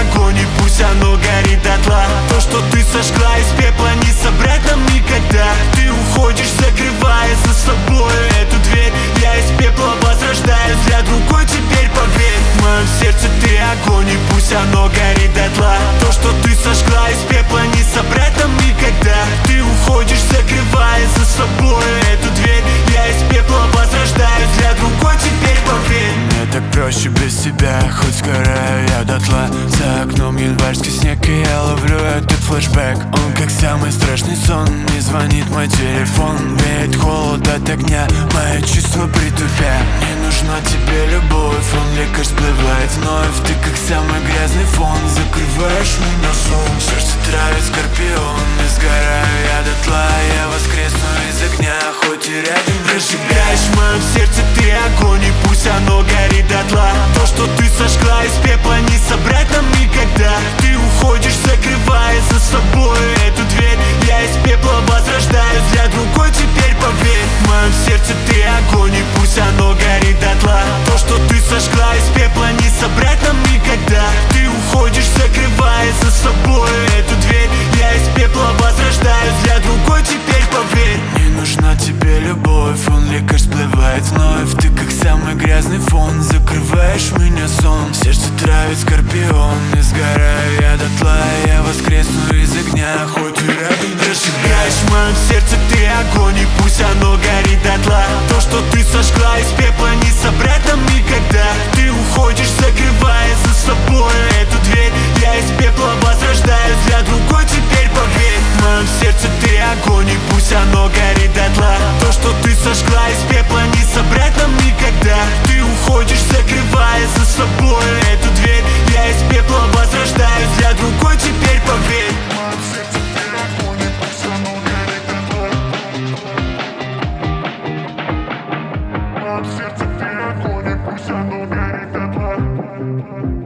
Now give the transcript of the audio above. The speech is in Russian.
огонь, и пусть оно горит дотла. То, что ты сожгла из пепла, не собрать нам никогда. Ты уходишь, закрывая за собой эту дверь. Я из пепла возрождаюсь для другой, теперь поверь. В моем сердце ты огонь, и пусть оно горит дотла. То, что ты сожгла из пепла, не собрать нам никогда. Ты уходишь, закрывая за собой эту дверь. Я из пепла возрождаюсь для другой, теперь поверь. Мне так проще без тебя, хоть сгораю я дотла. За окном январский снег, и я ловлю этот флешбэк. Он как самый страшный сон, не звонит мой телефон. Веет холод от огня, мои чувства притупя. Не нужна тебе любовь, он лекарь всплывает вновь. Ты как самый грязный фон, закрываешь меня сон. Сердце травит скорпион, и сгораю я дотла. Я воскресну из огня, хоть и рядом Прожигаешь в моем сердце ты огонь, и пусть оно горит дотла. То, что ты сожгла из пепла, не собрать нам никогда. Ты уходишь, закрывая за собой эту дверь. Я из пепла возрождаюсь для другой, теперь поверь. В моем сердце ты огонь, и пусть оно горит дотла. То, что ты сожгла из пепла, не собрать нам никогда. Ты уходишь, закрывая за собой эту дверь. Я из пепла возрождаюсь для другой, теперь поверь. Не нужна тебе любовь, он лекарь всплывает вновь. Ты как самый грязный фон, закрываешь меня сон. Сердце травит скорпион, и сгораю я дотла. Я воскресну из огня, хоть и рядом Прожигаешь в моем сердце ты огонь, и пусть оно горит дотла. То, что ты сожгла из пепла, не собрать нам никогда. Ты уходишь, закрывая за собой эту дверь. Я из пепла возрождаюсь для другой, теперь поверь. В моем сердце ты огонь, и пусть оно горит дотла. То, что ты сожгла из пепла, не собрать нам никогда. Ты уходишь, закрывая за собой эту дверь. Я из пепла возрождаюсь для другой, теперь поверь. В сердце ты огонь, и пусть оно горит дотла.